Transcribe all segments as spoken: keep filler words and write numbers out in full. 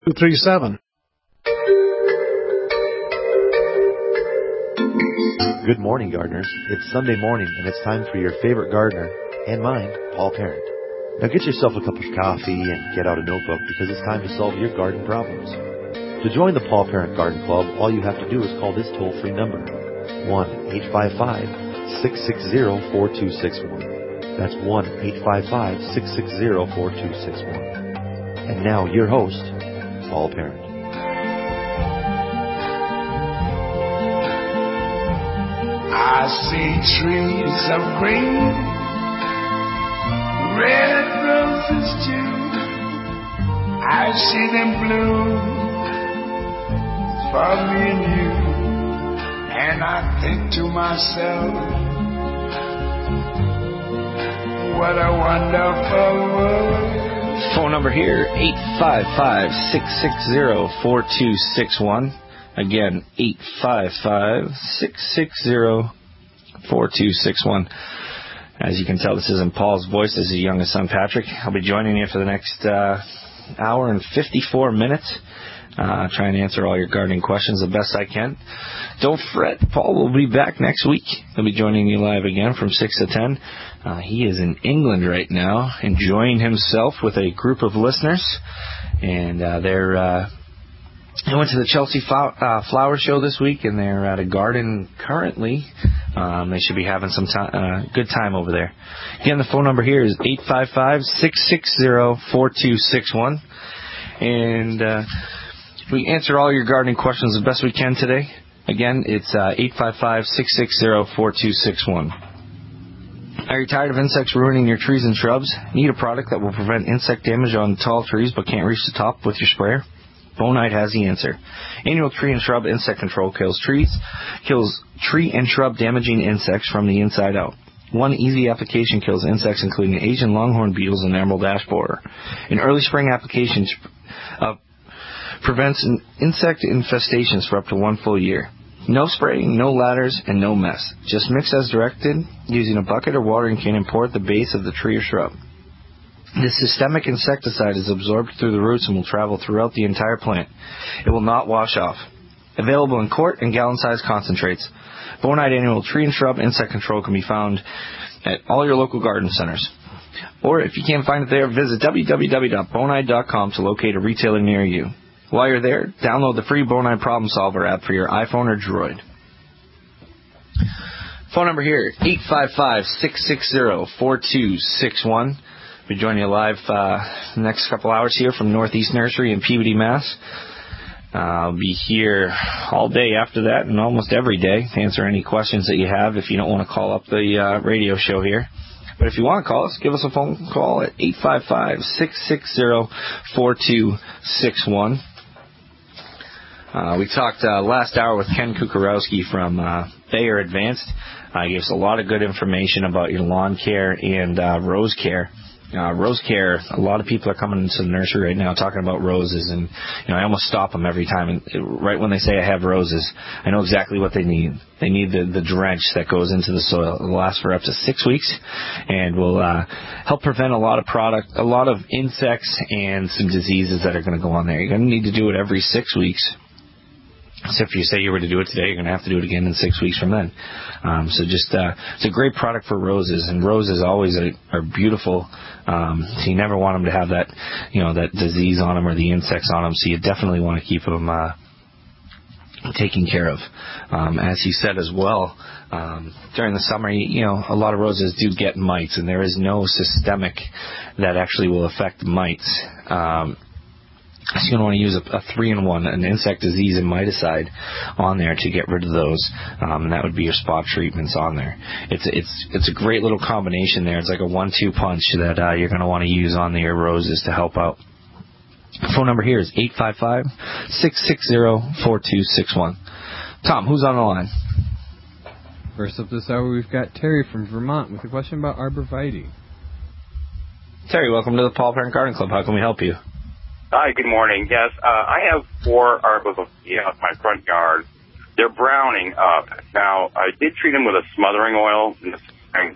two three seven. Good morning, gardeners. It's Sunday morning, and it's time for your favorite gardener, and mine, Paul Parent. Now get yourself a cup of coffee and get out a notebook, because it's time to solve your garden problems. To join the Paul Parent Garden Club, all you have to do is call this toll-free number, one eight five five, six six zero, four two six one. That's one eight five five, six six zero, four two six one. And now, your host, Paul Parent. I see trees of green, red roses too. I see them bloom for me and you. And I think to myself, what a wonderful world. Phone number here, eight five five, six six zero, four two six one. Again, eight five five, six six zero, four two six one. As you can tell, this isn't Paul's voice. This is his youngest son, Patrick. I'll be joining you for the next uh, hour and fifty-four minutes. Uh, trying to answer all your gardening questions the best I can. Don't fret, Paul will be back next week. He'll be joining you live again from six to ten. Uh, he is in England right now, enjoying himself with a group of listeners. And uh, they're... Uh, I went to the Chelsea Flower, uh, Flower Show this week, and they're at a garden currently. Um, they should be having some time, uh, good time over there. Again, the phone number here is eight five five, six six zero, four two six one. And uh, we answer all your gardening questions the best we can today. Again, it's uh, eight five five, six six zero, four two six one. Are you tired of insects ruining your trees and shrubs? Need a product that will prevent insect damage on tall trees but can't reach the top with your sprayer? Bonide has the answer. Annual tree and shrub insect control kills trees, kills tree and shrub damaging insects from the inside out. One easy application kills insects including Asian longhorn beetles and emerald ash borer. An early spring application uh, prevents insect infestations for up to one full year. No spraying, no ladders, and no mess. Just mix as directed using a bucket or watering can and pour at the base of the tree or shrub. This systemic insecticide is absorbed through the roots and will travel throughout the entire plant. It will not wash off. Available in quart and gallon-sized concentrates. Bonide Annual Tree and Shrub Insect Control can be found at all your local garden centers. Or if you can't find it there, visit w w w dot bonide dot com to locate a retailer near you. While you're there, download the free Bonide Problem Solver app for your iPhone or Droid. Phone number here, eight five five, six six zero, four two six one. We'll be joining you live uh, the next couple hours here from Northeast Nursery in Peabody, Mass. Uh, I'll be here all day after that and almost every day to answer any questions that you have if you don't want to call up the uh, radio show here. But if you want to call us, give us a phone call at eight five five, six six zero, four two six one. Uh, we talked uh, last hour with Ken Kukarowski from uh, Bayer Advanced. Uh, he gave us a lot of good information about your lawn care and uh, rose care. Uh, rose care, a lot of people are coming into the nursery right now talking about roses, and you know I almost stop them every time. And it, right when they say I have roses, I know exactly what they need. They need the, the drench that goes into the soil. It will last for up to six weeks, and will uh, help prevent a lot of product, a lot of insects and some diseases that are going to go on there. You're going to need to do it every six weeks. So if you say you were to do it today, you're going to have to do it again in six weeks from then. Um, so just, uh, it's a great product for roses, and roses always are, are beautiful. Um, so you never want them to have that, you know, that disease on them or the insects on them. So you definitely want to keep them, uh, taken care of. Um, as he said as well, um, during the summer, you, you know, a lot of roses do get mites, and there is no systemic that actually will affect mites. Um, So you're going to want to use a, a three-in-one, an insect disease and miticide on there to get rid of those, um, and that would be your spot treatments on there. It's it's it's a great little combination there. It's like a one two punch that uh, you're going to want to use on your roses to help out. Phone number here is eight five five, six six zero, four two six one. Tom, who's on the line? First up this hour, we've got Terry from Vermont with a question about arborvitae. Terry, welcome to the Paul Parent Garden Club. How can we help you? Hi, good morning. Yes, uh, I have four arborvitae in my front yard. They're browning up. Now, I did treat them with a smothering oil in the spring,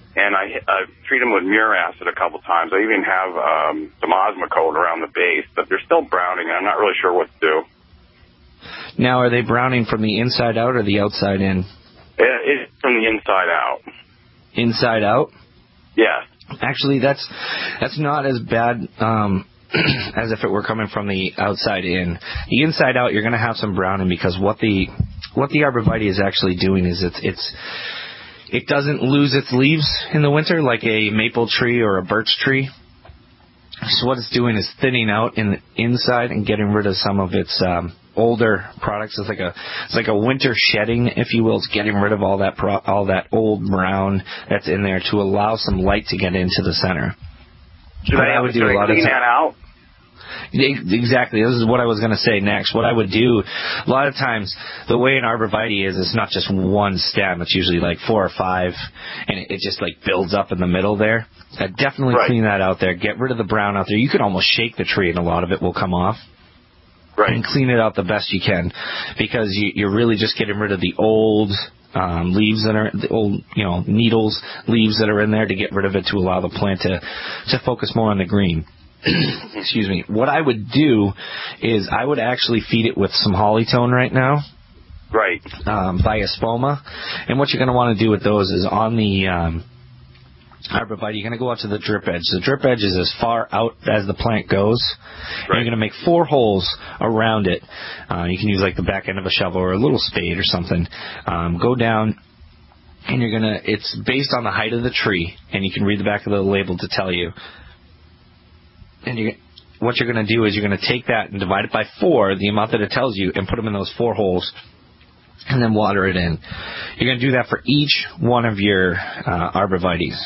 and I uh, treat them with Muracid a couple times. I even have um, some Osmocote around the base, but they're still browning, and I'm not really sure what to do. Now, are they browning from the inside out or the outside in? It, it's from the inside out. Inside out? Yes. Actually, that's that's not as bad um, as if it were coming from the outside in. The inside out, you're going to have some browning because what the what the arborvitae is actually doing is it's it's it doesn't lose its leaves in the winter like a maple tree or a birch tree. So what it's doing is thinning out in the inside and getting rid of some of its um, older products. It's like a it's like a winter shedding, if you will. It's getting rid of all that pro, all that old brown that's in there to allow some light to get into the center. Should What I, I would do a lot of clean time, that out? Exactly. This is what I was going to say next. What I would do, a lot of times, the way an arborvitae is, it's not just one stem. It's usually like four or five, and it, it just like builds up in the middle there. I'd definitely Right. clean that out there. Get rid of the brown out there. You can almost shake the tree, and a lot of it will come off. Right. And clean it out the best you can, because you, you're really just getting rid of the old um, leaves that are the old, you know, needles, leaves that are in there to get rid of it to allow the plant to to focus more on the green. Excuse me. What I would do is I would actually feed it with some Hollytone right now. Right. Um, by Espoma. And what you're going to want to do with those is on the um, arborvitae, you're going to go out to the drip edge. The drip edge is as far out as the plant goes. Right. And you're going to make four holes around it. Uh, you can use like the back end of a shovel or a little spade or something. Um, go down. And you're going to, it's based on the height of the tree. And you can read the back of the label to tell you. And you, what you're going to do is you're going to take that and divide it by four, the amount that it tells you, and put them in those four holes, and then water it in. You're going to do that for each one of your uh, arborvitaes.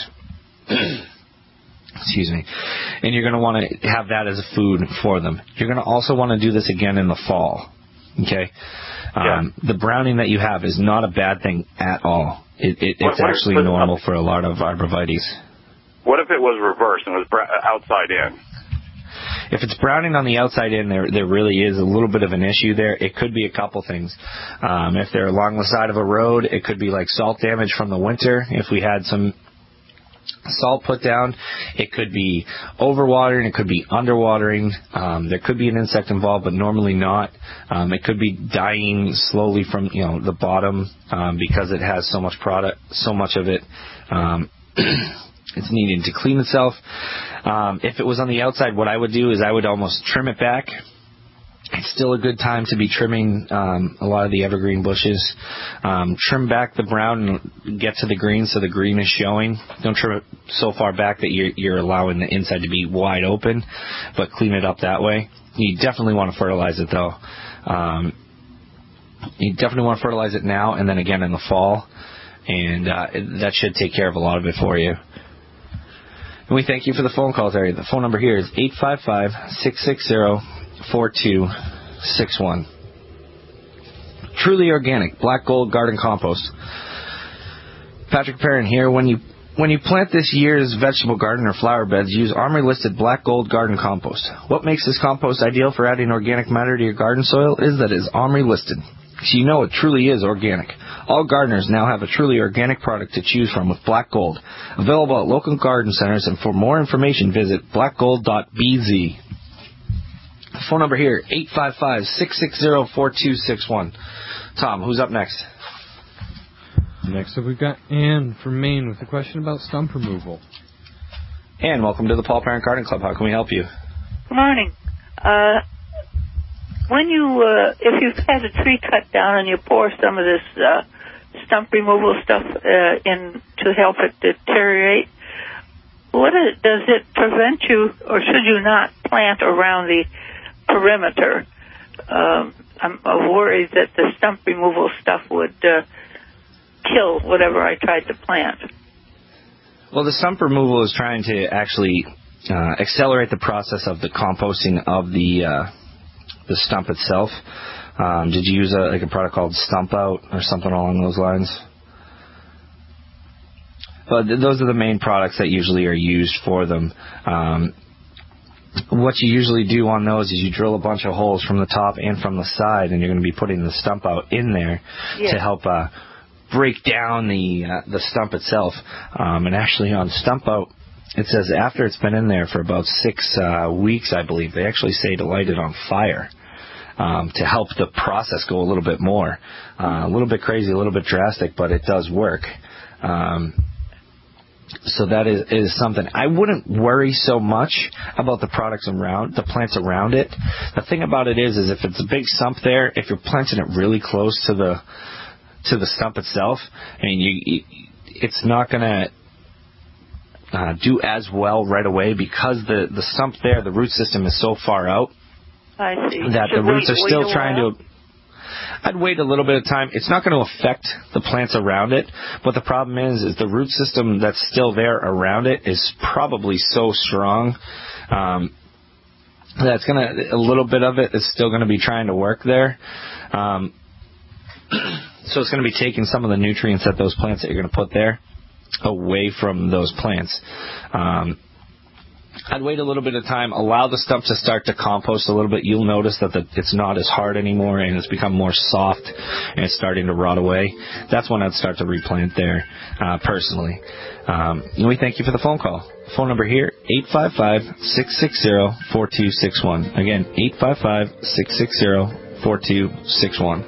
Excuse me. And you're going to want to have that as a food for them. You're going to also want to do this again in the fall. Okay? Um, yeah. The browning that you have is not a bad thing at all. It, it, what, it's what actually is, normal for a lot of arborvitaes. What if it was reversed and it was br- outside in? If it's browning on the outside in, there there really is a little bit of an issue there. It could be a couple things. Um, if they're along the side of a road, it could be like salt damage from the winter. If we had some salt put down, it could be overwatering, it could be underwatering. Um, there could be an insect involved, but normally not. Um, it could be dying slowly from you know the bottom um, because it has so much product, so much of it. Um, It's needing to clean itself. Um, if it was on the outside, what I would do is I would almost trim it back. It's still a good time to be trimming um, a lot of the evergreen bushes. Um, trim back the brown and get to the green so the green is showing. Don't trim it so far back that you're, you're allowing the inside to be wide open, but clean it up that way. You definitely want to fertilize it, though. Um, you definitely want to fertilize it now and then again in the fall, and uh, that should take care of a lot of it for you. And we thank you for the phone call, Terry. The phone number here is eight five five, six six zero, four two six one. Truly organic, black gold garden compost. Patrick Perrin here. When you when you plant this year's vegetable garden or flower beds, use Armory listed black gold garden compost. What makes this compost ideal for adding organic matter to your garden soil is that it is Armory listed, so you know it truly is organic. All gardeners now have a truly organic product to choose from with Black Gold. Available at local garden centers, and for more information, visit black gold dot b z. Phone number here, eight five five, six six zero, four two six one. Tom, who's up next? Next up, we've got Ann from Maine with a question about stump removal. Ann, welcome to the Paul Parent Garden Club. How can we help you? Good morning. Uh, when you, uh, if you've had a tree cut down and you pour some of this uh, stump removal stuff uh, in to help it deteriorate, what is, does it prevent you, or should you not plant around the perimeter? Um, I'm worried that the stump removal stuff would uh, kill whatever I tried to plant. Well, the stump removal is trying to actually uh, accelerate the process of the composting of the uh, the stump itself. Um, did you use a, like a product called Stump Out or something along those lines? But th- those are the main products that usually are used for them. Um, what you usually do on those is you drill a bunch of holes from the top and from the side, and you're going to be putting the Stump Out in there yes. to help uh, break down the uh, the stump itself. Um, and actually on Stump Out, it says after it's been in there for about six uh, weeks, I believe, they actually say to light it on fire um, to help the process go a little bit more. Uh, a little bit crazy, a little bit drastic, but it does work. Um, so that is, is something. I wouldn't worry so much about the products around, the plants around it. The thing about it is, is if it's a big stump there, if you're planting it really close to the to the stump itself, and you, you it's not going to Uh, do as well right away because the, the stump there, the root system is so far out I see. that Should the roots wait, are still wait trying to... I'd wait a little bit of time. It's not going to affect the plants around it, but the problem is, is the root system that's still there around it is probably so strong um, that it's going to... A little bit of it is still going to be trying to work there. Um, so it's going to be taking some of the nutrients that those plants that you're going to put there away from those plants. Um, I'd wait a little bit of time, allow the stump to start to compost a little bit. You'll notice that the, it's not as hard anymore and it's become more soft and it's starting to rot away. That's when I'd start to replant there, uh, personally. Um, and we thank you for the phone call. Phone number here, eight five five, six six zero, four two six one. Again, eight five five, six six zero, four two six one.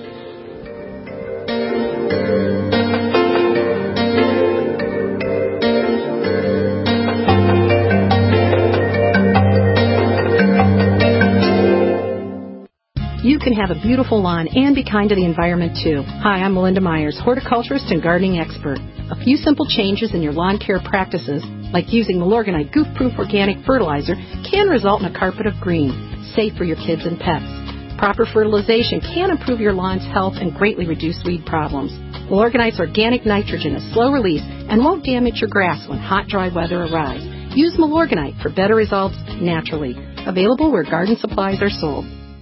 You can have a beautiful lawn and be kind to the environment, too. Hi, I'm Melinda Myers, horticulturist and gardening expert. A few simple changes in your lawn care practices, like using Milorganite Goof-Proof Organic Fertilizer, can result in a carpet of green, safe for your kids and pets. Proper fertilization can improve your lawn's health and greatly reduce weed problems. Milorganite's organic nitrogen is slow release and won't damage your grass when hot, dry weather arrives. Use Milorganite for better results naturally. Available where garden supplies are sold.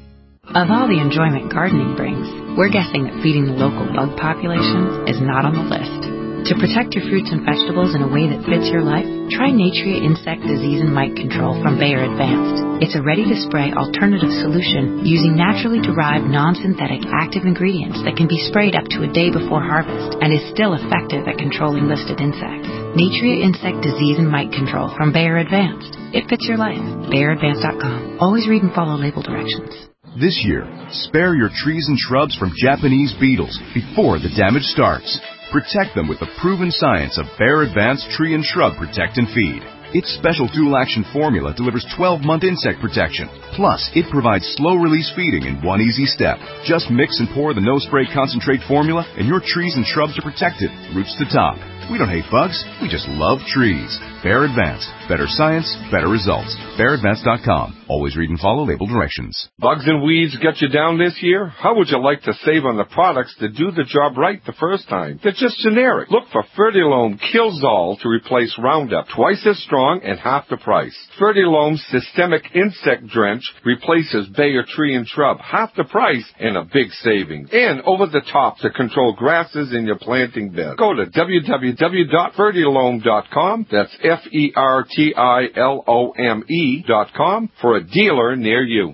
Of all the enjoyment gardening brings, we're guessing that feeding the local bug populations is not on the list. To protect your fruits and vegetables in a way that fits your life, try Natria Insect Disease and Mite Control from Bayer Advanced. It's a ready-to-spray alternative solution using naturally derived non-synthetic active ingredients that can be sprayed up to a day before harvest and is still effective at controlling listed insects. Natria Insect Disease and Mite Control from Bayer Advanced. It fits your life. Bayer Advanced dot com. Always read and follow label directions. This year, spare your trees and shrubs from Japanese beetles before the damage starts. Protect them with the proven science of Bayer Advanced Tree and Shrub Protect and Feed. Its special dual-action formula delivers twelve-month insect protection. Plus, it provides slow-release feeding in one easy step. Just mix and pour the no-spray concentrate formula, and your trees and shrubs are protected, roots to top. We don't hate bugs, we just love trees. Bayer Advanced. Better science, better results. Bayer Advanced dot com. Always read and follow label directions. Bugs and weeds get you down this year? How would you like to save on the products that do the job right the first time? They're just generic. Look for Fertilome Killzall to replace Roundup. Twice as strong and half the price. Fertilome's Systemic Insect Drench replaces Bayer Tree and Shrub. Half the price and a big savings. And over the top to control grasses in your planting bed. Go to w w w dot fertilome dot com. That's F E R T I L O M E dot com for a dealer near you.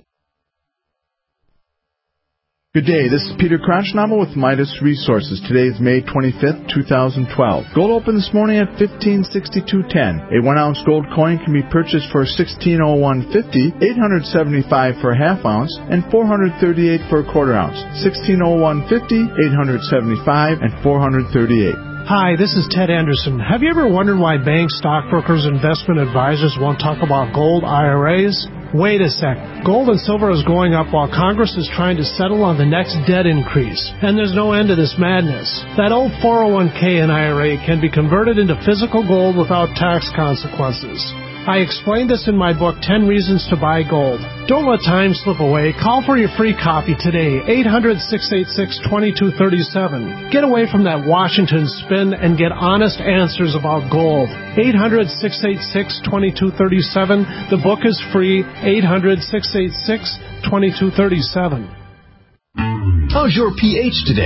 Good day, this is Peter Crouchnama with Midas Resources. Today is May twenty-fifth, two thousand twelve. Gold opened this morning at fifteen sixty-two ten. A one-ounce gold coin can be purchased for sixteen oh one fifty, eight hundred seventy-five for a half ounce, and four hundred thirty-eight for a quarter ounce. sixteen oh one fifty, eight hundred seventy-five, and four hundred thirty-eight. Hi, this is Ted Anderson. Have you ever wondered why banks, stockbrokers, investment advisors won't talk about gold I R As? Wait a sec. Gold and silver is going up while Congress is trying to settle on the next debt increase. And there's no end to this madness. That old four oh one k and I R A can be converted into physical gold without tax consequences. I explained this in my book, ten Reasons to Buy Gold. Don't let time slip away. Call for your free copy today, eight hundred, six eight six, two two three seven. Get away from that Washington spin and get honest answers about gold. eight hundred, six eight six, two two three seven. The book is free, eight hundred, six eight six, two two three seven. How's your pH today?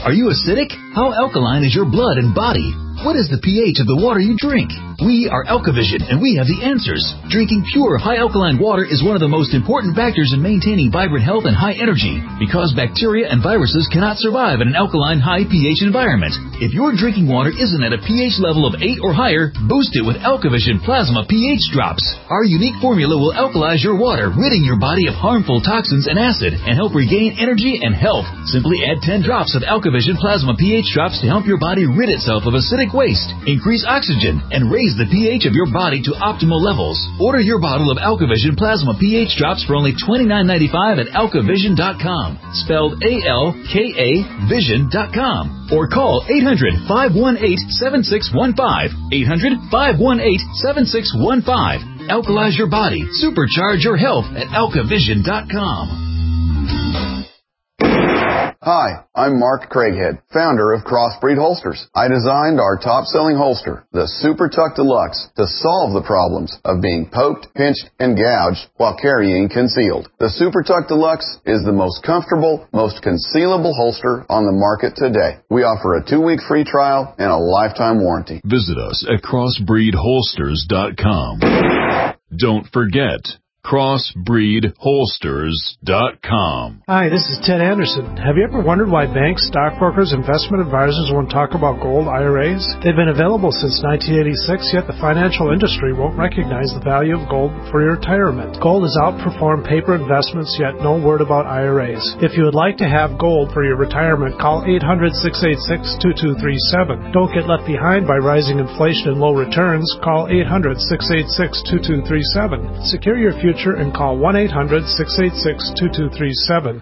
Are you acidic? How alkaline is your blood and body? What is the pH of the water you drink? We are AlkaVision, and we have the answers. Drinking pure, high alkaline water is one of the most important factors in maintaining vibrant health and high energy, because bacteria and viruses cannot survive in an alkaline, high pH environment. If your drinking water isn't at a pH level of eight or higher, boost it with AlkaVision Plasma pH Drops. Our unique formula will alkalize your water, ridding your body of harmful toxins and acid, and help regain energy and health. Simply add ten drops of AlkaVision Plasma pH Drops to help your body rid itself of acidic waste, increase oxygen, and raise the pH of your body to optimal levels. Order your bottle of AlkaVision Plasma pH Drops for only twenty-nine ninety-five at alkavision dot com, spelled A L K A vision dot com, or call eight hundred, five one eight, seven six one five, eight hundred, five one eight, seven six one five. Alkalize your body, supercharge your health at alkavision dot com. Hi, I'm Mark Craighead, founder of Crossbreed Holsters. I designed our top-selling holster, the Super Tuck Deluxe, to solve the problems of being poked, pinched, and gouged while carrying concealed. The Super Tuck Deluxe is the most comfortable, most concealable holster on the market today. We offer a two-week free trial and a lifetime warranty. Visit us at crossbreed holsters dot com. Don't forget, crossbreed holsters dot com. Hi, this is Ted Anderson. Have you ever wondered why banks, stockbrokers, investment advisors won't talk about gold I R As? They've been available since nineteen eighty-six, yet the financial industry won't recognize the value of gold for your retirement. Gold has outperformed paper investments, yet no word about I R As. If you would like to have gold for your retirement, call eight hundred, six eight six, two two three seven. Don't get left behind by rising inflation and low returns. Call eight hundred, six eight six, two two three seven. Secure your future and call one eight hundred, six eight six, two two three seven.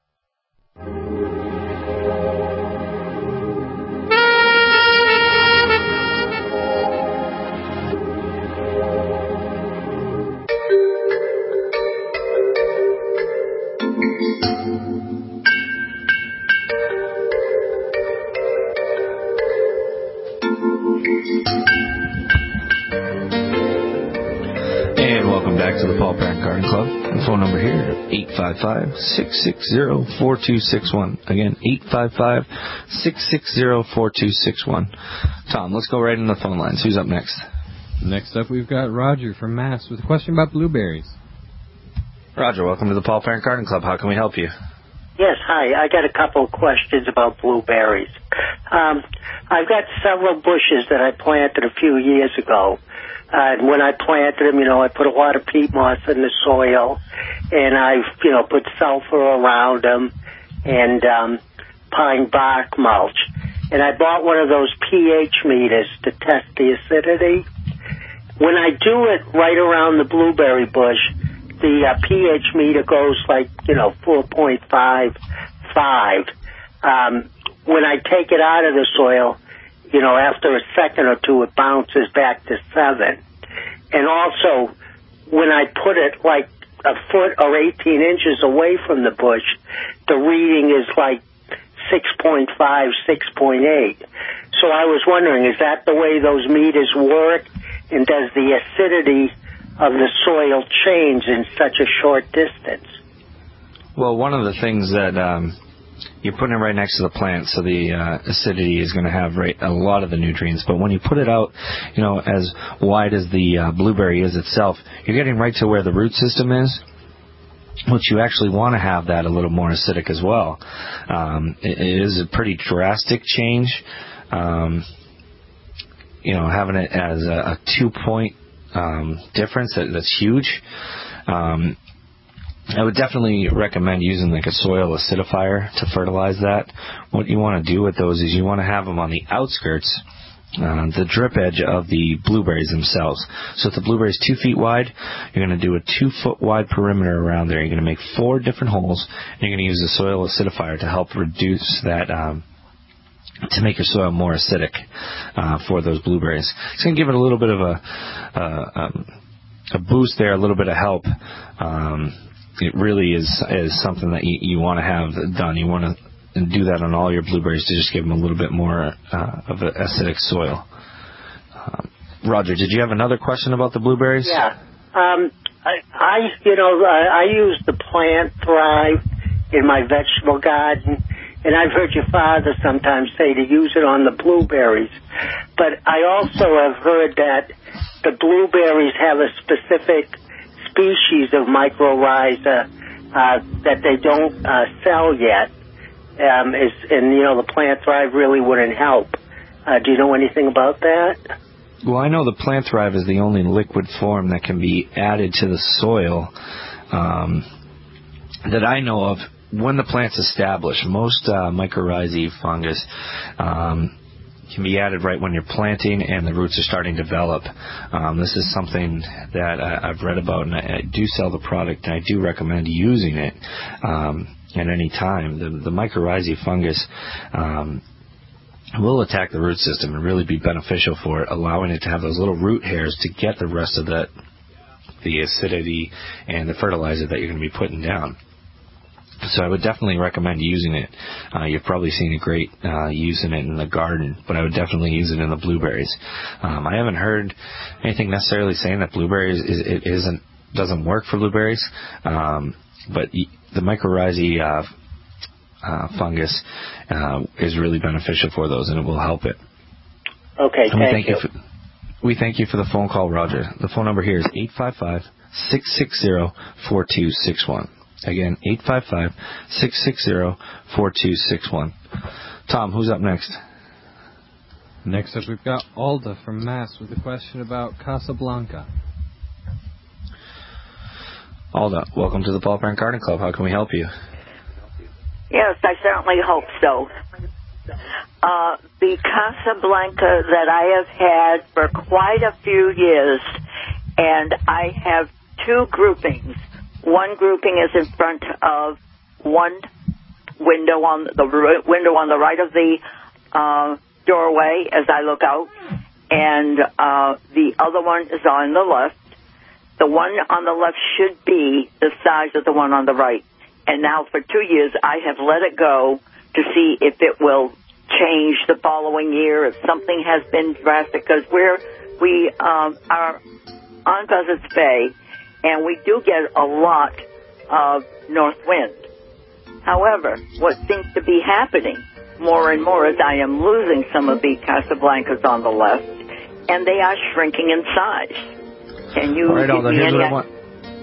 To the Paul Parent Garden Club. The phone number here, eight five five, six six zero, four two six one. Again, eight five five, six six zero, four two six one. Tom, let's go right in the phone lines. Who's up next? Next up, we've got Roger from Mass with a question about blueberries. Roger, welcome to the Paul Parent Garden Club. How can we help you? Yes, hi. I got a couple of questions about blueberries. Um, I've got several bushes that I planted a few years ago. Uh, and when I planted them, you know, I put a lot of peat moss in the soil, and I, you know, put sulfur around them and um, pine bark mulch. And I bought one of those pH meters to test the acidity. When I do it right around the blueberry bush, the uh, pH meter goes like, you know, four point five five. Um, when I take it out of the soil, you know, after a second or two, it bounces back to seven. And also, when I put it like a foot or eighteen inches away from the bush, the reading is like six point five, six point eight. So I was wondering, is that the way those meters work? And does the acidity of the soil change in such a short distance? Well, one of the things that um, you're putting it right next to the plant, so the uh, acidity is going to have right, a lot of the nutrients. But when you put it out, you know, as wide as the uh, blueberry is itself, you're getting right to where the root system is, which you actually want to have that a little more acidic as well. Um, it, it is a pretty drastic change. Um, you know, having it as a, a two-point um, difference, that, that's huge. Um, I would definitely recommend using like a soil acidifier to fertilize that. What you want to do with those is you want to have them on the outskirts, uh, the drip edge of the blueberries themselves. So if the blueberry is two feet wide, you're going to do a two foot wide perimeter around there. You're going to make four different holes, and you're going to use the soil acidifier to help reduce that, um, to make your soil more acidic uh, for those blueberries. It's going to give it a little bit of a, uh, um, a boost there, a little bit of help. Um, It really is is something that you, you want to have done. You want to do that on all your blueberries to just give them a little bit more uh, of an acidic soil. Uh, Roger, did you have another question about the blueberries? Yeah. Um, I, I, you know, I, I use the Plant Thrive in my vegetable garden, and I've heard your father sometimes say to use it on the blueberries. But I also have heard that the blueberries have a specific species of mycorrhiza uh, that they don't uh, sell yet. Um, is, and, you know, the Plant Thrive really wouldn't help. Uh, do you know anything about that? Well, I know the Plant Thrive is the only liquid form that can be added to the soil um, that I know of when the plant's established. Most uh, mycorrhizae fungus um, can be added right when you're planting and the roots are starting to develop. Um, this is something that I, I've read about, and I, I do sell the product, and I do recommend using it um, at any time. The, the mycorrhizae fungus um, will attack the root system and really be beneficial for it, allowing it to have those little root hairs to get the rest of that, the acidity and the fertilizer that you're going to be putting down. So I would definitely recommend using it. Uh, you've probably seen a great uh, use in it in the garden, but I would definitely use it in the blueberries. Um, I haven't heard anything necessarily saying that blueberries is, it isn't doesn't work for blueberries, um, but the mycorrhizae uh, uh, fungus uh, is really beneficial for those, and it will help it. Okay, and we thank, thank you. you for, we thank you for the phone call, Roger. The phone number here is eight five five, six six zero, four two six one. Again, eight five five, six six zero, four two six one. Tom, who's up next? Next up, we've got Alda from Mass with a question about Casablanca. Alda, welcome to the Paul Parent Garden Club. How can we help you? Yes, I certainly hope so. Uh, the Casablanca that I have had for quite a few years, and I have two groupings. One grouping is in front of one window on the window on the right of the uh, doorway as I look out, and uh, the other one is on the left. The one on the left should be the size of the one on the right. And now for two years I have let it go to see if it will change the following year, if something has been drastic, because we're, we um, are on Buzzards Bay, and we do get a lot of north wind. However, what seems to be happening more and more is I am losing some of the Casablancas on the left, and they are shrinking in size. Can you All right, give Alda, me here's any... what I want.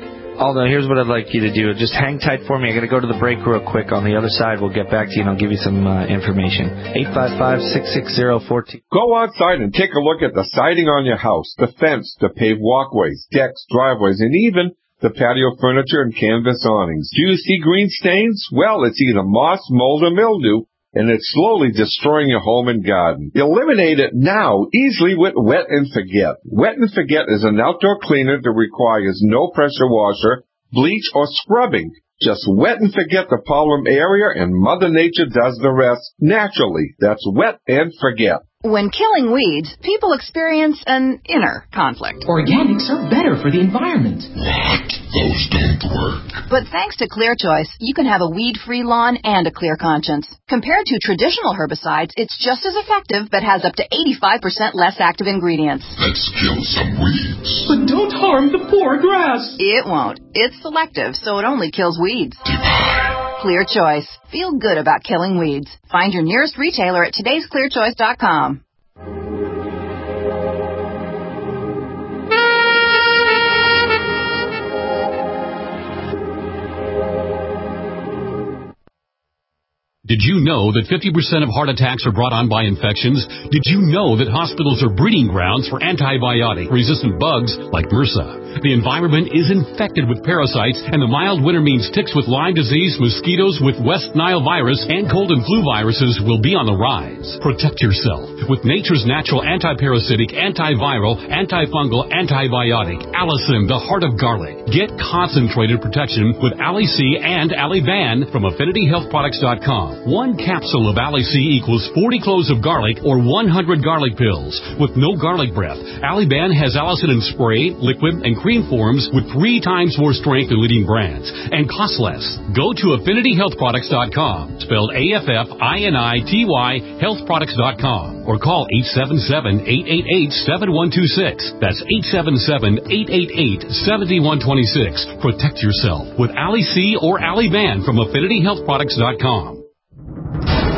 Alda, here's what I'd like you to do. Just hang tight for me. I got to go to the break real quick. On the other side, we'll get back to you, and I'll give you some uh, information. eight five five, six six zero, one four Go outside and take a look at the siding on your house, the fence, the paved walkways, decks, driveways, and even the patio furniture and canvas awnings. Do you see green stains? Well, it's either moss, mold, or mildew, and it's slowly destroying your home and garden. Eliminate it now, easily with Wet and Forget. Wet and Forget is an outdoor cleaner that requires no pressure washer, bleach, or scrubbing. Just wet and forget the problem area, and Mother Nature does the rest naturally. That's Wet and Forget. When killing weeds, people experience an inner conflict. Organics are better for the environment. What? Those don't work. But thanks to Clear Choice, you can have a weed-free lawn and a clear conscience. Compared to traditional herbicides, it's just as effective, but has up to eighty-five percent less active ingredients. Let's kill some weeds. But don't harm the poor grass. It won't. It's selective, so it only kills weeds. Clear Choice. Feel good about killing weeds. Find your nearest retailer at todays clear choice dot com. Did you know that fifty percent of heart attacks are brought on by infections? Did you know that hospitals are breeding grounds for antibiotic-resistant bugs like MRSA? The environment is infected with parasites, and the mild winter means ticks with Lyme disease, mosquitoes with West Nile virus, and cold and flu viruses will be on the rise. Protect yourself with nature's natural antiparasitic, antiviral, antifungal, antibiotic, Allicin, the heart of garlic. Get concentrated protection with Ali C and Ali Ban from affinity health products dot com. One capsule of Ali C equals forty cloves of garlic or one hundred garlic pills. With no garlic breath, Ali Ban has Allicin in spray, liquid, and cream forms with three times more strength than leading brands and costs less. Go to affinity health products dot com, spelled A F F I N I T Y health products dot com, or call eight seven seven, eight eight eight, seven one two six. That's eight seven seven, eight eight eight, seven one two six. Protect yourself with Ali C or Ali Ban from affinity health products dot com.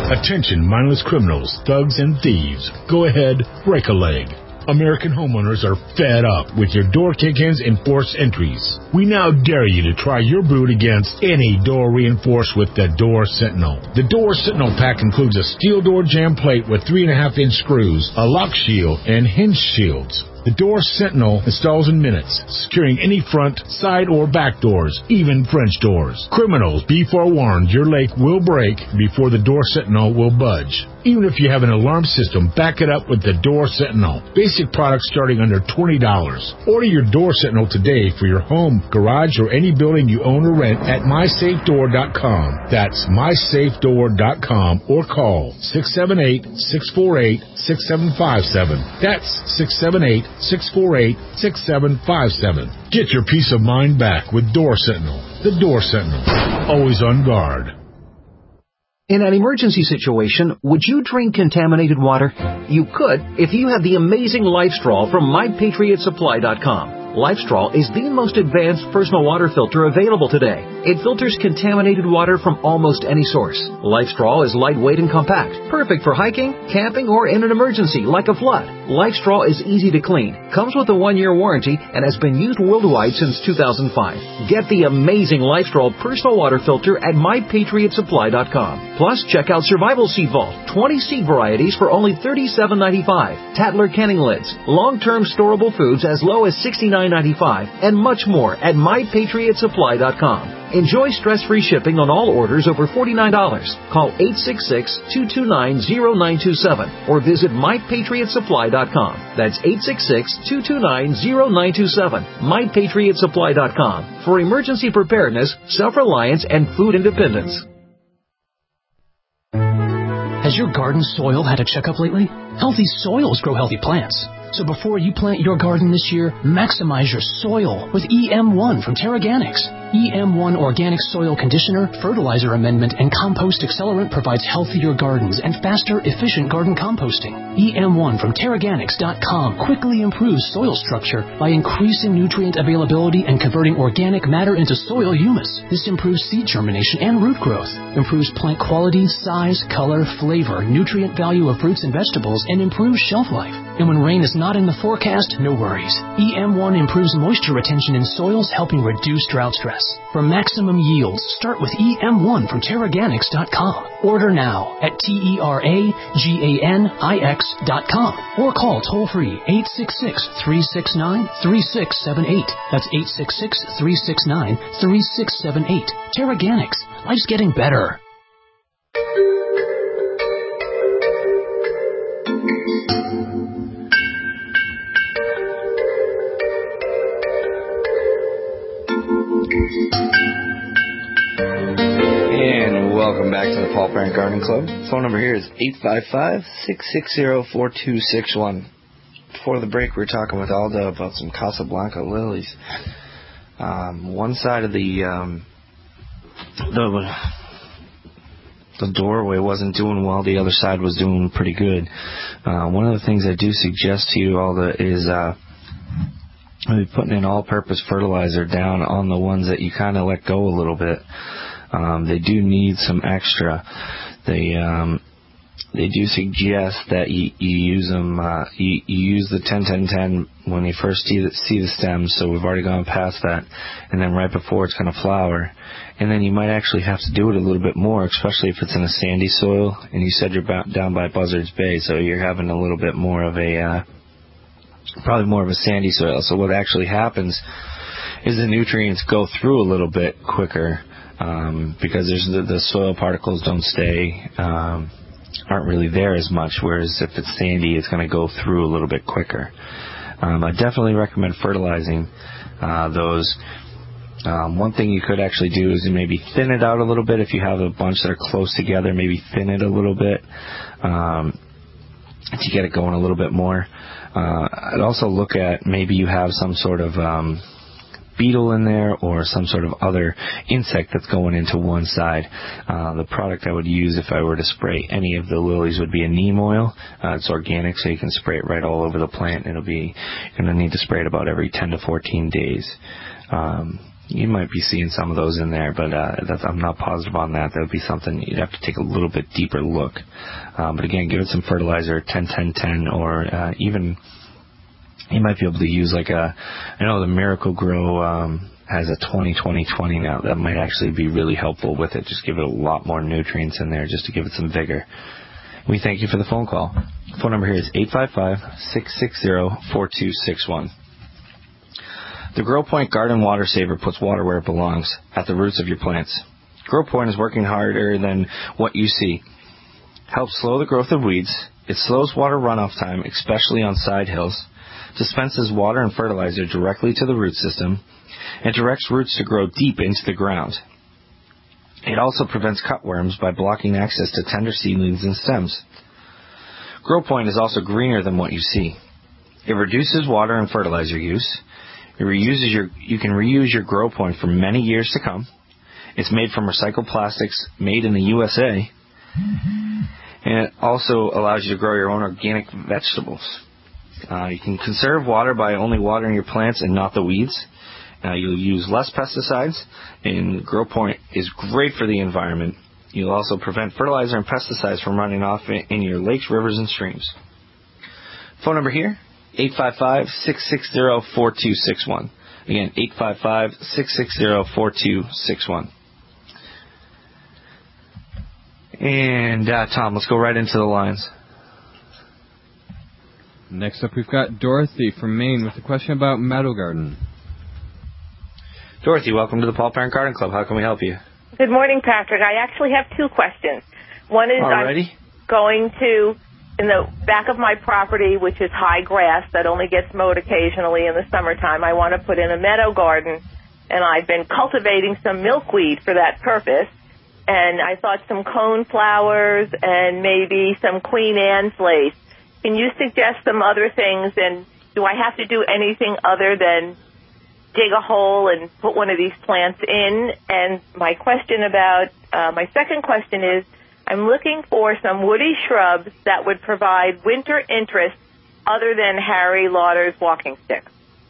Attention mindless criminals, thugs, and thieves. Go ahead, break a leg. American homeowners are fed up with your door kick-ins and forced entries. We now dare you to try your boot against any door reinforced with the Door Sentinel. The Door Sentinel pack includes a steel door jamb plate with three and a half inch screws, a lock shield, and hinge shields. The Door Sentinel installs in minutes, securing any front, side, or back doors, even French doors. Criminals, be forewarned, your leg will break before the Door Sentinel will budge. Even if you have an alarm system, back it up with the Door Sentinel. Basic products starting under twenty dollars. Order your Door Sentinel today for your home, garage, or any building you own or rent at my safe door dot com. That's my safe door dot com or call six seven eight, six four eight, six seven five seven. That's six seven eight, six four eight, six seven five seven. Get your peace of mind back with Door Sentinel. The Door Sentinel. Always on guard. In an emergency situation, would you drink contaminated water? You could if you have the amazing LifeStraw from my patriot supply dot com. LifeStraw is the most advanced personal water filter available today. It filters contaminated water from almost any source. LifeStraw is lightweight and compact, perfect for hiking, camping, or in an emergency like a flood. LifeStraw is easy to clean, comes with a one-year warranty, and has been used worldwide since two thousand five. Get the amazing LifeStraw personal water filter at my patriot supply dot com. Plus, check out Survival Seed Vault, twenty seed varieties for only thirty-seven ninety-five. Tatler canning lids, long-term storable foods as low as sixty-nine ninety-five, and much more at my patriot supply dot com. Enjoy stress-free shipping on all orders over forty-nine dollars. Call eight six six, two two nine, zero nine two seven or visit my patriot supply dot com. That's eight six six, two two nine, zero nine two seven. my patriot supply dot com for emergency preparedness, self-reliance, and food independence. Has your garden soil had a checkup lately? Healthy soils grow healthy plants. So before you plant your garden this year, maximize your soil with E M one from Terraganics. E M one Organic Soil Conditioner, Fertilizer Amendment, and Compost Accelerant provides healthier gardens and faster, efficient garden composting. E M one from Terraganics dot com quickly improves soil structure by increasing nutrient availability and converting organic matter into soil humus. This improves seed germination and root growth, improves plant quality, size, color, flavor, nutrient value of fruits and vegetables, and improves shelf life. And when rain is not in the forecast, no worries. E M one improves moisture retention in soils, helping reduce drought stress. For maximum yields, start with E M one from Terraganics dot com. Order now at T E R A G A N I X dot com or call toll-free eight six six, three six nine, three six seven eight. That's eight six six, three six nine, three six seven eight. Terraganics. Life's getting better. And welcome back to the Paul Parent Garden Club. Phone number here is eight five five, six six zero, four two six one. Before the break, we were talking with Alda about some Casablanca lilies. Um, one side of the, um, the the doorway wasn't doing well. The other side was doing pretty good. Uh, one of the things I do suggest to you, Alda, is uh, maybe putting in all-purpose fertilizer down on the ones that you kind of let go a little bit. Um, they do need some extra. They um, they do suggest that you, you use them. Uh, you, you use the ten ten ten when you first see the, see the stems. So we've already gone past that, and then right before it's going to flower, and then you might actually have to do it a little bit more, especially if it's in a sandy soil. And you said you're about down by Buzzards Bay, so you're having a little bit more of a uh, probably more of a sandy soil. So what actually happens is the nutrients go through a little bit quicker. Um, because there's the, the soil particles don't stay, um, aren't really there as much, whereas if it's sandy, it's going to go through a little bit quicker. Um, I definitely recommend fertilizing uh, those. Um, one thing you could actually do is maybe thin it out a little bit. If you have a bunch that are close together, maybe thin it a little bit um, to get it going a little bit more. Uh, I'd also look at maybe you have some sort of um, beetle in there or some sort of other insect that's going into one side. Uh, the product I would use if I were to spray any of the lilies would be a neem oil. Uh, it's organic, so you can spray it right all over the plant. It'll be, you're going to need to spray it about every ten to fourteen days. Um, you might be seeing some of those in there, but uh, that's, I'm not positive on that. That would be something you'd have to take a little bit deeper look. Um, but again, give it some fertilizer, ten ten ten, or uh, even you might be able to use like a, I know the Miracle Grow um, has a twenty twenty twenty now. That might actually be really helpful with it. Just give it a lot more nutrients in there just to give it some vigor. We thank you for the phone call. Phone number here is eight five five, six six zero, four two six one. The Grow Point Garden Water Saver puts water where it belongs, at the roots of your plants. Grow Point is working harder than what you see. Helps slow the growth of weeds. It slows water runoff time, especially on side hills. Dispenses water and fertilizer directly to the root system, and directs roots to grow deep into the ground. It also prevents cutworms by blocking access to tender seedlings and stems. Grow Point is also greener than what you see. It reduces water and fertilizer use. It reuses your, you can reuse your Grow Point for many years to come. It's made from recycled plastics made in the U S A. And it also allows you to grow your own organic vegetables. Uh, you can conserve water by only watering your plants and not the weeds. Uh, you'll use less pesticides, and Grow Point is great for the environment. You'll also prevent fertilizer and pesticides from running off in, in your lakes, rivers, and streams. Phone number here, eight five five, six six zero, four two six one. Again, eight five five, six six zero, four two six one. And, uh, Tom, let's go right into the lines. Next up, we've got Dorothy from Maine with a question about Meadow Garden. Dorothy, welcome to the Paul Parent Garden Club. How can we help you? Good morning, Patrick. I actually have two questions. One is Alrighty. I'm going to, in the back of my property, which is high grass that only gets mowed occasionally in the summertime, I want to put in a meadow garden, and I've been cultivating some milkweed for that purpose. And I thought some cone flowers and maybe some Queen Anne's lace. Can you suggest some other things, and do I have to do anything other than dig a hole and put one of these plants in? And my question about, uh, my second question is, I'm looking for some woody shrubs that would provide winter interest other than Harry Lauder's walking stick.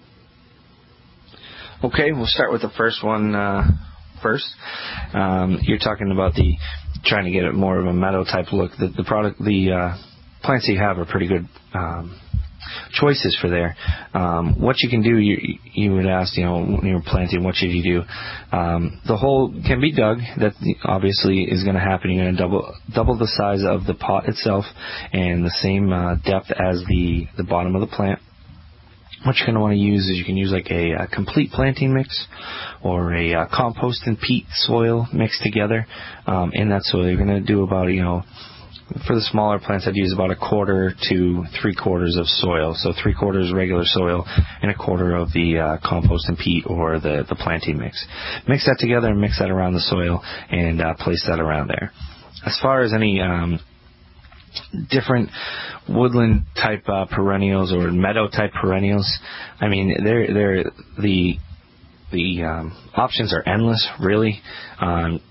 Okay, we'll start with the first one uh, first. Um, you're talking about the trying to get it more of a meadow type look. The, the product, the uh, plants you have are pretty good um, choices for there. Um, what you can do, you, you would ask, you know, when you're planting, what should you do? Um, the hole can be dug. That obviously is going to happen. You're going to double double the size of the pot itself and the same uh, depth as the, the bottom of the plant. What you're going to want to use is you can use like a, a complete planting mix or a uh, compost and peat soil mixed together um, in that soil. You're going to do about, you know, for the smaller plants, I'd use about a quarter to three quarters of soil. So three quarters regular soil and a quarter of the uh, compost and peat or the, the planting mix. Mix that together and mix that around the soil and uh, place that around there. As far as any um, different woodland type uh, perennials or meadow type perennials, I mean, they're, they're the the um, options are endless, really. Um,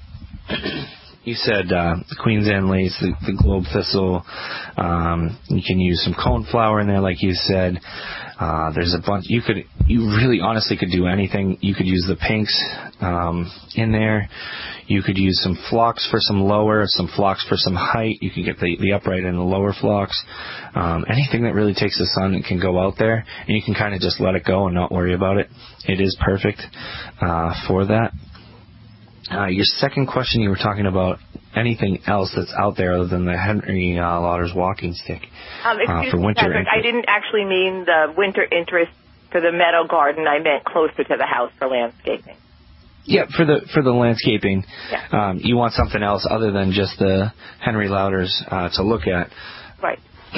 You said uh, the Queen's Anne lace, the, the globe thistle. Um, you can use some coneflower in there, like you said. Uh, there's a bunch. You could, you really, honestly, could do anything. You could use the pinks um, in there. You could use some phlox for some lower, some phlox for some height. You can get the, the upright and the lower phlox. Um, anything that really takes the sun and can go out there, and you can kind of just let it go and not worry about it. It is perfect uh, for that. Uh, your second question, you were talking about anything else that's out there other than the Henry uh, Lauder's walking stick Um, excuse uh, for me, winter. Patrick, I didn't actually mean the winter interest for the meadow garden. I meant closer to the house for landscaping. Yeah, for the for the landscaping, Yeah. um, you want something else other than just the Henry Lauder's uh, to look at. Right.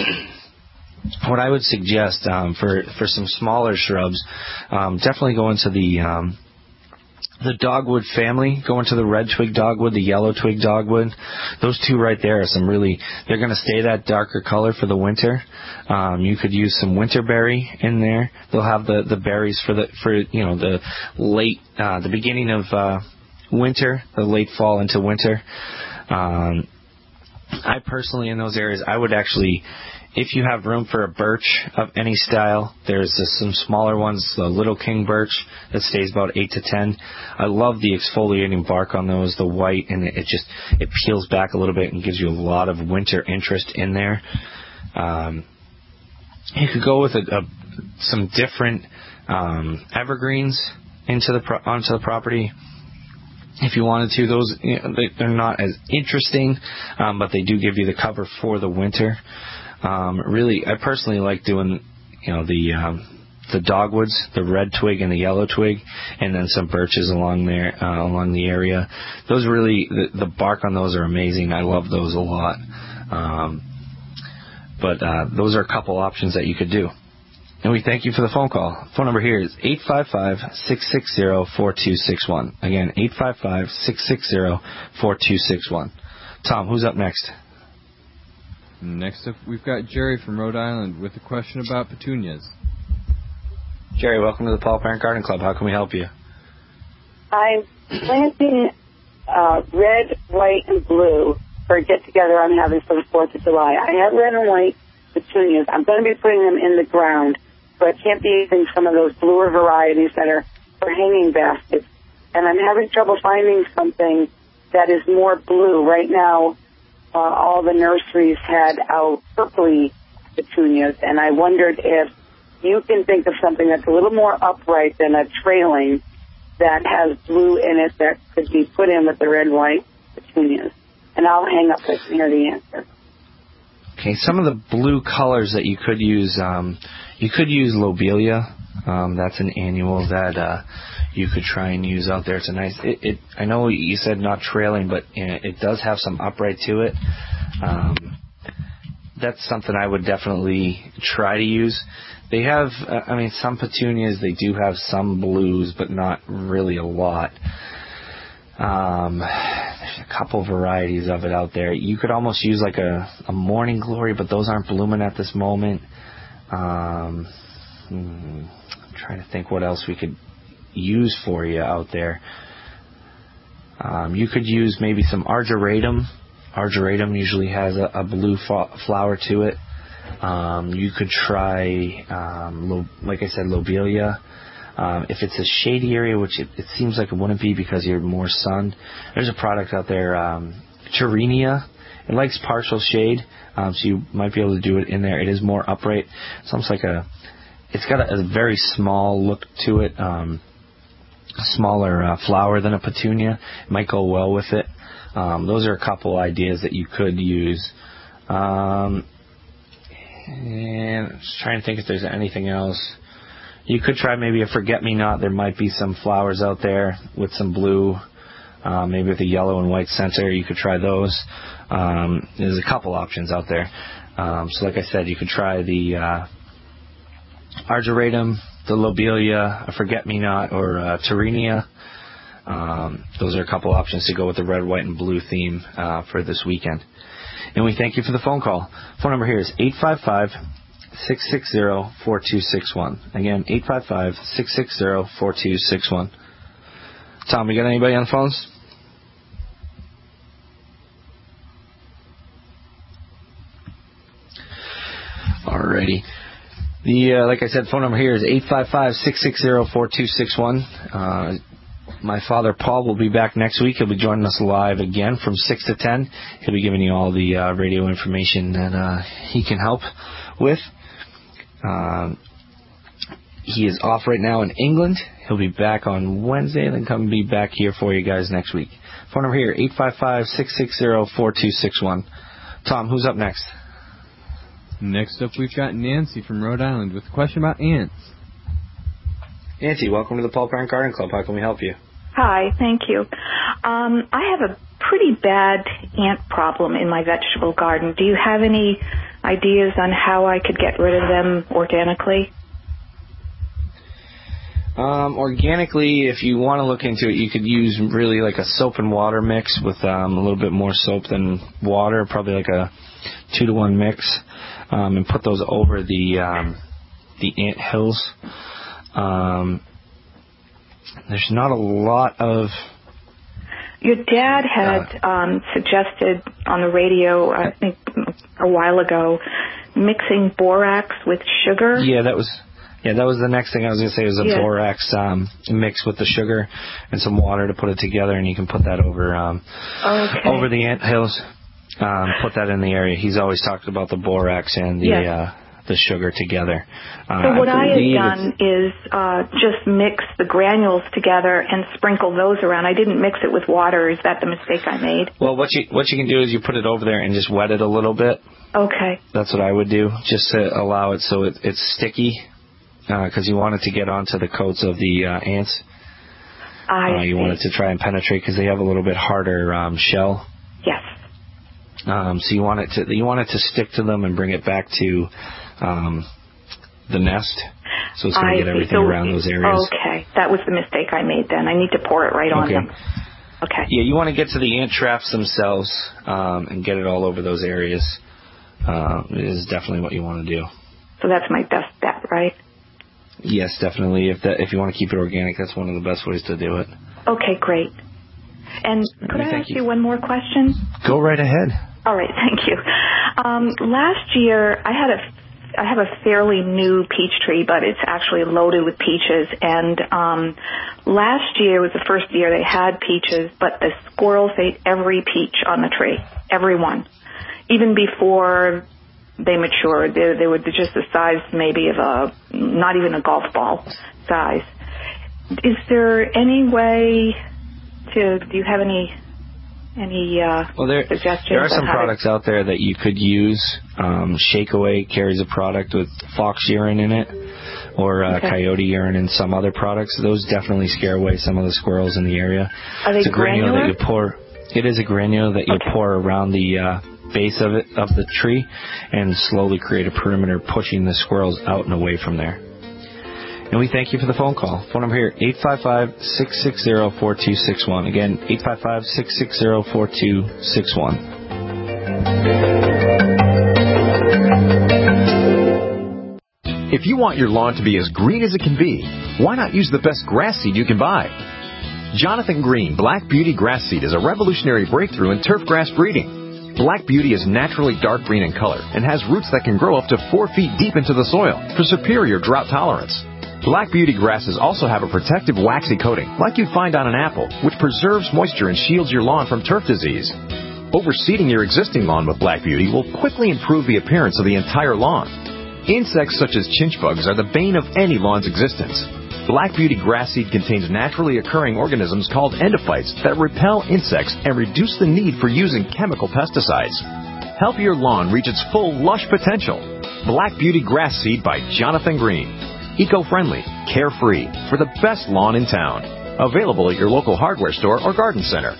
What I would suggest um, for for some smaller shrubs, um, definitely go into the um, the dogwood family. Go into the red twig dogwood, the yellow twig dogwood. Those two right there are some really. They're going to stay that darker color for the winter. Um, you could use some winterberry in there. They'll have the, the berries for the for you know the late uh, the beginning of uh, winter, the late fall into winter. Um, I personally, in those areas, I would actually, if you have room for a birch of any style, there's uh, some smaller ones, the Little King birch that stays about eight to ten. I love the exfoliating bark on those, the white, and it just it peels back a little bit and gives you a lot of winter interest in there. Um, you could go with a, a, some different um, evergreens into the pro- onto the property. If you wanted to, those you know, they, they're not as interesting, um, but they do give you the cover for the winter. Um, really, I personally like doing, you know, the um, the dogwoods, the red twig and the yellow twig, and then some birches along there, uh, along the area. Those really, the, the bark on those are amazing. I love those a lot. Um, but uh, those are a couple options that you could do. And we thank you for the phone call. Phone number here is eight five five, six six zero, four two six one. Again, eight five five, six six zero, four two six one. Tom, who's up next? Next up, we've got Jerry from Rhode Island with a question about petunias. Jerry, welcome to the Paul Parent Garden Club. How can we help you? I'm planting uh, red, white, and blue for a get-together I'm having for the fourth of July. I have red and white petunias. I'm going to be putting them in the ground, so I can't be using some of those bluer varieties that are for hanging baskets. And I'm having trouble finding something that is more blue. Right now, uh, all the nurseries had out purpley petunias, and I wondered if you can think of something that's a little more upright than a trailing that has blue in it that could be put in with the red-white petunias. And I'll hang up so I can hear the answer. Okay, some of the blue colors that you could use, um, you could use lobelia. Um, that's an annual that uh, you could try and use out there. It's a nice. It, it I know you said not trailing, but you know, it does have some upright to it. Um, that's something I would definitely try to use. They have, uh, I mean, some petunias, they do have some blues, but not really a lot. Um, there's a couple varieties of it out there. You could almost use like a, a morning glory, but those aren't blooming at this moment. Um, hmm, I'm trying to think what else we could use for you out there. Um, you could use maybe some argyratum. Argyratum usually has a, a blue fa- flower to it. Um, you could try, um, lo- like I said, lobelia. Um, if it's a shady area, which it, it seems like it wouldn't be because you're more sun, there's a product out there, um, Turenia. It likes partial shade, um, so you might be able to do it in there. It is more upright. It's almost like a, it's got a, a very small look to it, um, a smaller uh, flower than a petunia. It might go well with it. Um, those are a couple ideas that you could use. Um, and I'm just trying to think if there's anything else. You could try maybe a forget-me-not. There might be some flowers out there with some blue, uh, maybe with a yellow and white center. You could try those. Um, there's a couple options out there. Um, so like I said, you could try the uh, argyratum, the lobelia, a forget-me-not, or uh, Turenia. Um, those are a couple options to go with the red, white, and blue theme uh, for this weekend. And we thank you for the phone call. Phone number here is eight five five, six six zero, four two six one. Again, eight five five, six six zero, four two six one. Tom, we got anybody on the phones? Alrighty. The uh, like I said, phone number here is eight five five, six six zero, four two six one. Uh, my father, Paul, will be back next week. He'll be joining us live again from six to ten. He'll be giving you all the uh, radio information that uh, he can help with. Um, he is off right now in England. He'll be back on Wednesday and then come be back here for you guys next week. Phone number here, eight five five, six six zero, four two six one. Tom, who's up next? Next up, we've got Nancy from Rhode Island with a question about ants. Nancy, welcome to the Paul Parent Garden Club. How can we help you? Hi, thank you. Um, I have a pretty bad ant problem in my vegetable garden. Do you have any ideas on how I could get rid of them organically? Um, organically, if you want to look into it, you could use really like a soap and water mix with um, a little bit more soap than water, probably like a two to one mix, um, and put those over the um, the ant hills. Um, there's not a lot of... Your dad had uh, um, suggested on the radio, I think a while ago, mixing borax with sugar. Yeah, that was yeah, that was the next thing I was going to say was a Yeah. borax um, mix with the sugar and some water to put it together, and you can put that over um, Okay. over the ant hills. Um, put that in the area. He's always talked about the borax and the Yes. uh, the sugar together. Uh, So what I, believe had done is uh, just mix the granules together and sprinkle those around. I didn't mix it with water. Is that the mistake I made? Well, what you what you can do is you put it over there and just wet it a little bit. Okay. That's what I would do, just to allow it so it, it's sticky, because uh, you want it to get onto the coats of the uh, ants. I uh, you see. want it to try and penetrate because they have a little bit harder um, shell. Yes. Um, so you want it to you want it to stick to them and bring it back to um, the nest. So it's going I to get see. everything So- around those areas. Okay. That was the mistake I made then. I need to pour it right on Okay. them. Okay. Yeah, you want to get to the ant traps themselves um, and get it all over those areas. Uh, is definitely what you want to do. So that's my best bet, right? Yes, definitely. If that if you want to keep it organic, that's one of the best ways to do it. Okay, great. And could I Thank ask you. you one more question? Go right ahead. All right, thank you. Um, last year, I had a I have a fairly new peach tree, but it's actually loaded with peaches. And um, last year was the first year they had peaches, but the squirrels ate every peach on the tree, every one, even before they matured. They, they were just the size maybe of a not even a golf ball size. Is there any way to? Do you have any? Any uh, Well, there, suggestions? there are on some how to- products out there that you could use. Um, Shakeaway carries a product with fox urine in it, or uh, Okay. coyote urine and some other products. Those definitely scare away some of the squirrels in the area. Are they it's a granule granular? that you pour. It is a granule that you Okay. pour around the uh, base of it of the tree, and slowly create a perimeter, pushing the squirrels out and away from there. And we thank you for the phone call. Phone number here, eight five five, six six zero, four two six one. Again, eight five five, six six zero, four two six one. If you want your lawn to be as green as it can be, why not use the best grass seed you can buy? Jonathan Green Black Beauty Grass Seed is a revolutionary breakthrough in turf grass breeding. Black Beauty is naturally dark green in color and has roots that can grow up to four feet deep into the soil for superior drought tolerance. Black Beauty grasses also have a protective waxy coating, like you'd find on an apple, which preserves moisture and shields your lawn from turf disease. Overseeding your existing lawn with Black Beauty will quickly improve the appearance of the entire lawn. Insects such as chinch bugs are the bane of any lawn's existence. Black Beauty grass seed contains naturally occurring organisms called endophytes that repel insects and reduce the need for using chemical pesticides. Help your lawn reach its full lush potential. Black Beauty grass seed by Jonathan Green. Eco-friendly, carefree, for the best lawn in town. Available at your local hardware store or garden center.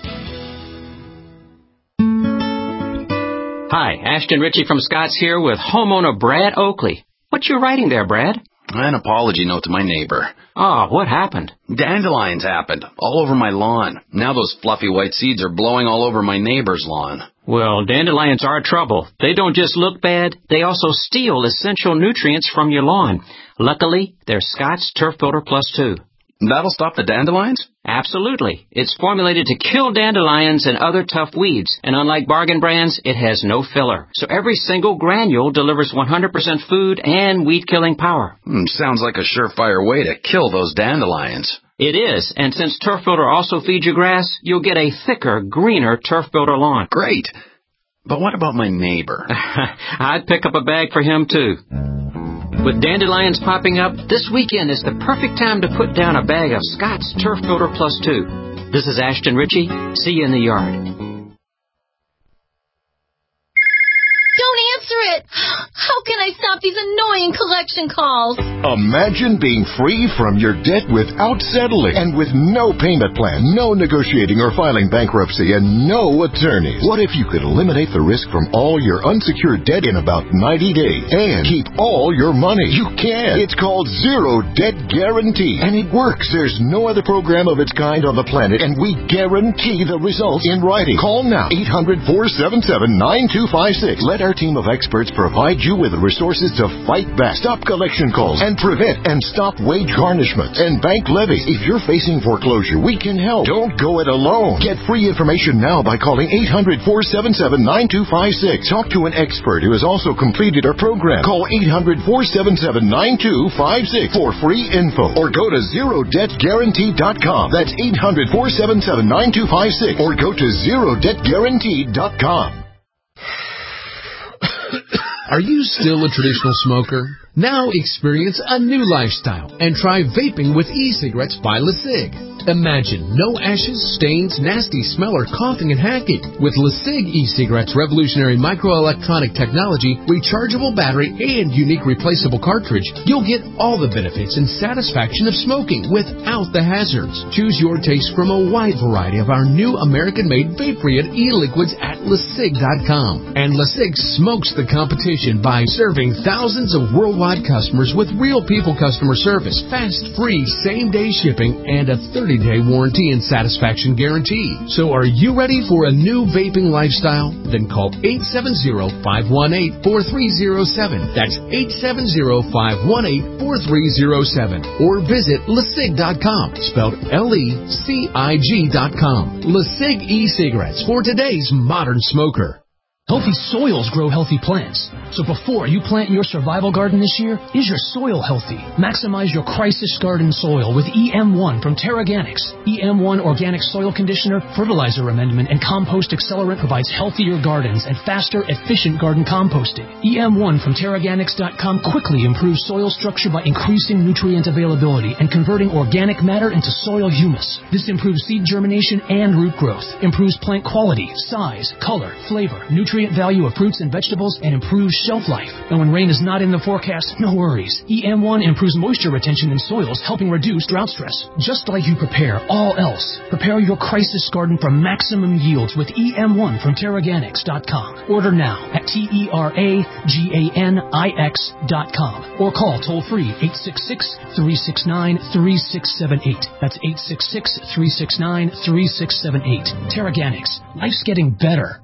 Hi, Ashton Ritchie from Scott's here with homeowner Brad Oakley. What you writing there, Brad? An apology note to my neighbor. Oh, what happened? Dandelions happened, all over my lawn. Now those fluffy white seeds are blowing all over my neighbor's lawn. Well, dandelions are trouble. They don't just look bad, they also steal essential nutrients from your lawn. Luckily, they're Scott's Turf Builder Plus two. That'll stop the dandelions? Absolutely. It's formulated to kill dandelions and other tough weeds, and unlike bargain brands, it has no filler. So every single granule delivers one hundred percent food and weed-killing power. Hmm, sounds like a surefire way to kill those dandelions. It is, and since Turf Builder also feeds your grass, you'll get a thicker, greener Turf Builder lawn. Great. But what about my neighbor? I'd pick up a bag for him, too. With dandelions popping up, this weekend is the perfect time to put down a bag of Scott's Turf Builder Plus two. This is Ashton Ritchie. See you in the yard. Don't answer it! How can I stop these annoying collection calls? Imagine being free from your debt without settling and with no payment plan, no negotiating or filing bankruptcy, and no attorneys. What if you could eliminate the risk from all your unsecured debt in about ninety days and keep all your money? You can. It's called Zero Debt Guarantee, and it works. There's no other program of its kind on the planet, and we guarantee the results in writing. Call now, eight hundred, four seven seven, nine two five six. Let our team of experts experts provide you with the resources to fight back, stop collection calls, and prevent and stop wage garnishments and bank levies. If you're facing foreclosure, we can help. Don't go it alone. Get free information now by calling eight hundred, four seven seven, nine two five six. Talk to an expert who has also completed our program. Call eight hundred, four seven seven, nine two five six for free info or go to zero debt guarantee dot com. That's eight hundred, four seven seven, nine two five six or go to zero debt guarantee dot com. Are you still a traditional smoker? Now experience a new lifestyle and try vaping with e-cigarettes by LeSig. Imagine no ashes, stains, nasty smell, or coughing and hacking. With LeSig e-cigarettes' revolutionary microelectronic technology, rechargeable battery, and unique replaceable cartridge, you'll get all the benefits and satisfaction of smoking without the hazards. Choose your taste from a wide variety of our new American-made Vaporead e-liquids at LeSig dot com. And LeSig smokes the competition by serving thousands of worldwide customers with real people customer service, fast, free, same-day shipping, and a thirty-day warranty and satisfaction guarantee. So are you ready for a new vaping lifestyle? Then call eight seven zero, five one eight, four three zero seven. That's eight seven zero, five one eight, four three zero seven. Or visit LeSig dot com, spelled L E C I G dot com. LeSig e-cigarettes for today's modern smoker. Healthy soils grow healthy plants. So before you plant your survival garden this year, is your soil healthy? Maximize your crisis garden soil with E M one from Terraganics. E M one Organic Soil Conditioner, Fertilizer Amendment, and Compost Accelerant provides healthier gardens and faster, efficient garden composting. E M one from Terraganics dot com quickly improves soil structure by increasing nutrient availability and converting organic matter into soil humus. This improves seed germination and root growth, improves plant quality, size, color, flavor, nutrient value of fruits and vegetables, and improves shelf life. And when rain is not in the forecast, no worries. E M one improves moisture retention in soils, helping reduce drought stress. Just like you prepare all else, prepare your crisis garden for maximum yields with E M one from Terraganics dot com. Order now at T E R A G A N I X dot com or call toll-free eight six six, three six nine, three six seven eight. That's eight six six, three six nine, three six seven eight. Terraganics. Life's getting better.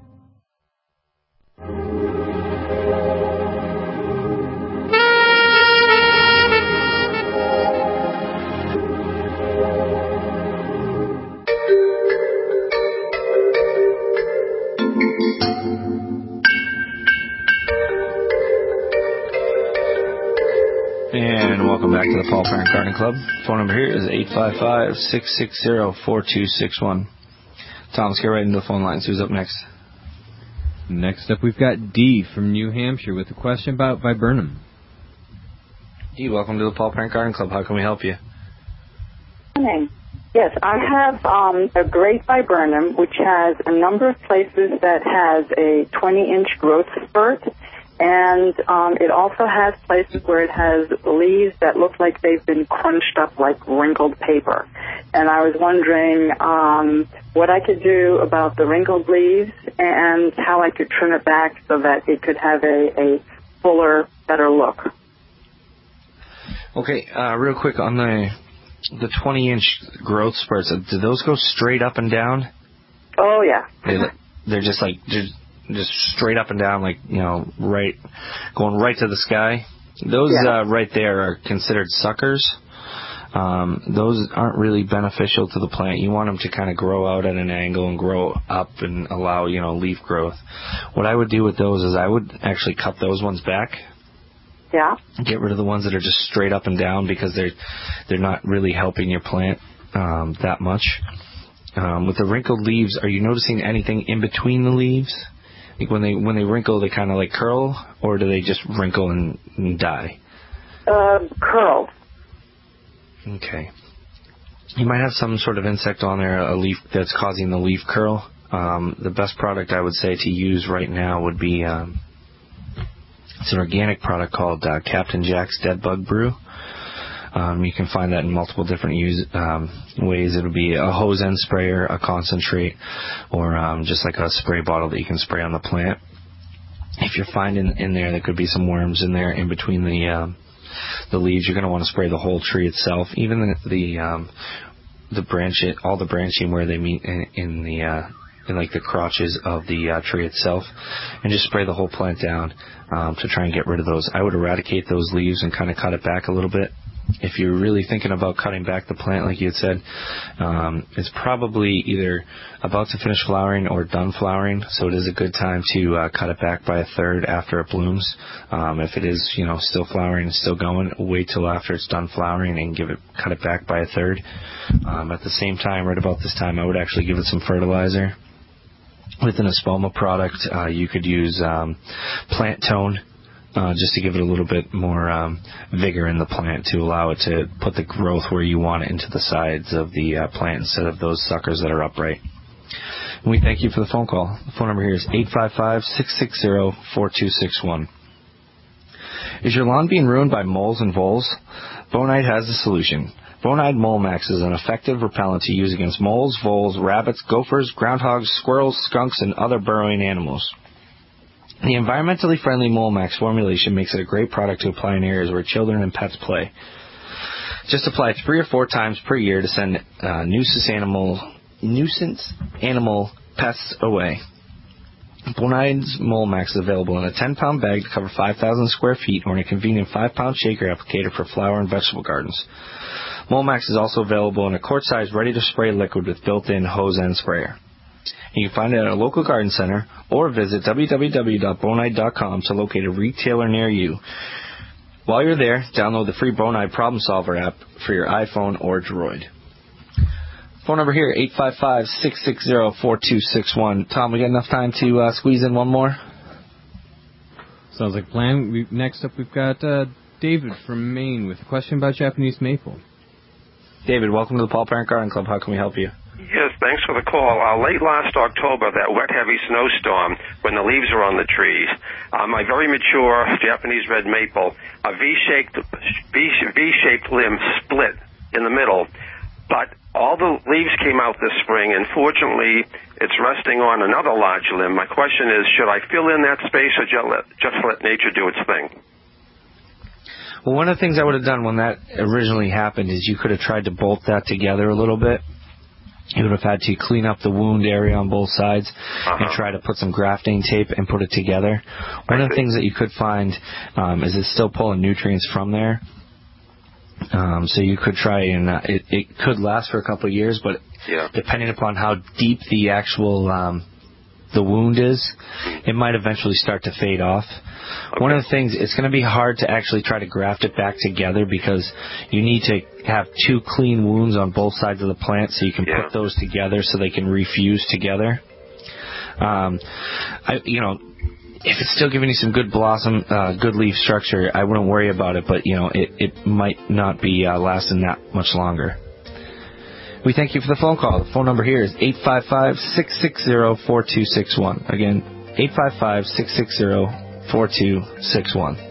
And welcome back to the Paul Parent Garden Club. Phone number here is eight five five, six six zero, four two six one. Tom, let's get right into the phone lines. Who's up next? Next up, we've got Dee from New Hampshire with a question about viburnum. Dee, welcome to the Paul Parent Garden Club. How can we help you? Morning. Yes, I have um, a great viburnum, which has a number of places that has a twenty-inch growth spurt, and um, it also has places where it has leaves that look like they've been crunched up like wrinkled paper. And I was wondering um, what I could do about the wrinkled leaves and how I could trim it back so that it could have a, a fuller, better look. Okay, uh, real quick on the the twenty-inch growth spurts. Do those go straight up and down? Oh yeah. They, they're just like just, just straight up and down, like you know, right, going right to the sky. Those yeah. uh, right there are considered suckers. Um, those aren't really beneficial to the plant. You want them to kind of grow out at an angle and grow up and allow, you know, leaf growth. What I would do with those is I would actually cut those ones back. Yeah. Get rid of the ones that are just straight up and down because they're they're not really helping your plant um, that much. Um, with the wrinkled leaves, are you noticing anything in between the leaves? Like when they when they wrinkle, they kind of like curl, or do they just wrinkle and, and die? Uh, curl. Okay. You might have some sort of insect on there, a leaf that's causing the leaf curl. Um, the best product I would say to use right now would be um, it's an organic product called uh, Captain Jack's Dead Bug Brew. Um, you can find that in multiple different use, um, ways. It would be a hose end sprayer, a concentrate, or um, just like a spray bottle that you can spray on the plant. If you're finding in there there could be some worms in there in between the um, the leaves, you're going to want to spray the whole tree itself, even the the, um, the branch, all the branching where they meet in, in the uh, in like the crotches of the uh, tree itself, and just spray the whole plant down um, to try and get rid of those. I would eradicate those leaves and kind of cut it back a little bit. If you're really thinking about cutting back the plant, like you had said, um, it's probably either about to finish flowering or done flowering, so it is a good time to uh, cut it back by a third after it blooms. Um, if it is, you know, still flowering and still going, wait till after it's done flowering and give it, cut it back by a third. Um, at the same time, right about this time, I would actually give it some fertilizer. With an Espoma product, uh, you could use um, Plant Tone. Uh, just to give it a little bit more um, vigor in the plant to allow it to put the growth where you want it into the sides of the uh, plant instead of those suckers that are upright. And we thank you for the phone call. The phone number here is eight five five, six six zero, four two six one. Is your lawn being ruined by moles and voles? Bonide has the solution. Bonide Mole Max is an effective repellent to use against moles, voles, rabbits, gophers, groundhogs, squirrels, skunks, and other burrowing animals. The environmentally friendly Mole Max formulation makes it a great product to apply in areas where children and pets play. Just apply three or four times per year to send uh, nuisance animal nuisance animal pests away. Bonide's Mole Max is available in a ten-pound bag to cover five thousand square feet or in a convenient five-pound shaker applicator for flower and vegetable gardens. Mole Max is also available in a quart-sized ready-to-spray liquid with built-in hose and sprayer. You can find it at a local garden center or visit w w w dot bonide dot com to locate a retailer near you. While you're there, download the free Bonide Problem Solver app for your iPhone or Droid. Phone number here, eight five five, six six zero, four two six one. Tom, we got enough time to uh, squeeze in one more? Sounds like a plan. We, next up, we've got uh, David from Maine with a question about Japanese maple. David, welcome to the Paul Parent Garden Club. How can we help you? Yes, thanks for the call. Uh, late last October, that wet, heavy snowstorm, when the leaves are on the trees, uh, my very mature Japanese red maple, a V-shaped, V-shaped limb split in the middle, but all the leaves came out this spring, and fortunately, it's resting on another large limb. My question is, should I fill in that space or just let, just let nature do its thing? Well, one of the things I would have done when that originally happened is you could have tried to bolt that together a little bit. You would have had to clean up the wound area on both sides uh-huh. and try to put some grafting tape and put it together. One of the things that you could find um, is it's still pulling nutrients from there. Um, so you could try and uh, it, it could last for a couple of years, but yeah. depending upon how deep the actual um, the wound is, it might eventually start to fade off. Okay. One of the things, it's going to be hard to actually try to graft it back together because you need to have two clean wounds on both sides of the plant so you can yeah. put those together so they can refuse together. Um, I, you know, if it's still giving you some good blossom, uh, good leaf structure, I wouldn't worry about it, but, you know, it, it might not be uh, lasting that much longer. We thank you for the phone call. The phone number here is eight five five, six six zero, four two six one. Again, eight five five, six six zero, four two six one.